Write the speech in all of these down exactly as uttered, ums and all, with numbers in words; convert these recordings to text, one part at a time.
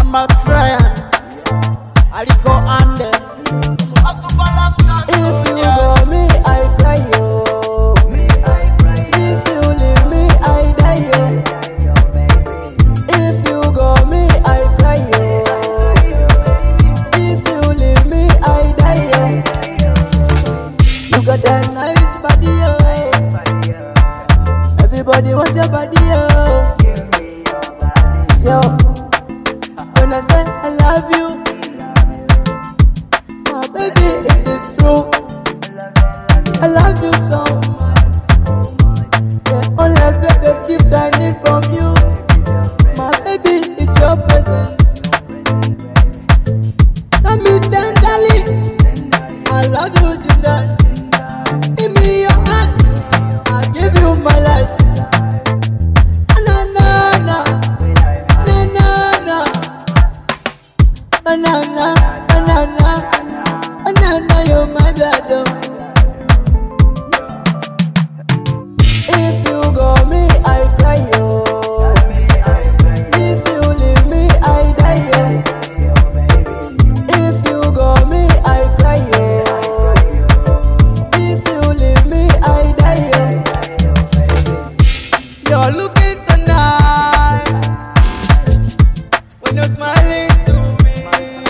Max Ryan, Aliko Ande. If you go me, I cry yo. If you leave me, I die yo. If you go me, I cry yo. If you leave me, I die yo. You got that nice body yo. Everybody wants your body yo. Yo, when I say I love you, my baby, it is true. I love you so much. The only greatest gift I need from you, my baby, is your presence. Love me tenderly, I love you tenderly. Give me your hand, I give you my life. Na na na, na na na, banana, banana, banana, you're my blood. Oh. If you go me, I cry yo. If you leave me, I die yo. If you go me, I cry yo. If you leave me, I die yo. You're looking so nice when you're smiling to me.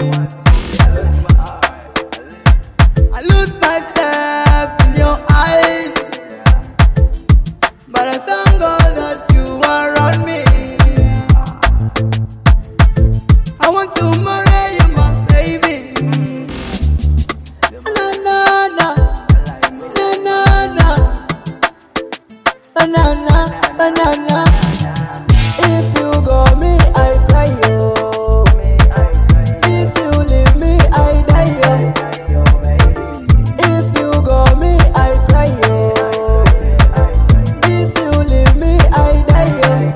I lose myself in your eyes, but I thank God that you are around me. I want to marry you, my baby. Na na na, na na na, banana, banana. If you go me, I cry yo. If you leave me, I die yo. If you go me, I cry yo. If you leave me, I die yo.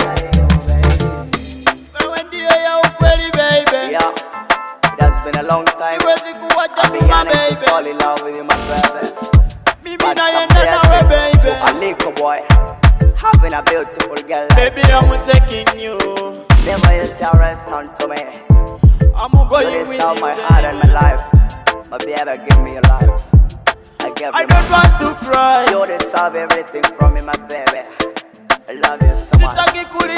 Yeah, it has been a long time. I've been yearning to fall in love with you, my brother. But I'm blessed to Aliko boy, having a beautiful girl like Baby, I'm taking you. never you say rest unto me. I'm You going with deserve you. my heart and my life. My baby, give me your life. I give I you don't my want to cry. You deserve everything from me, my baby. I love you so much. Sitaki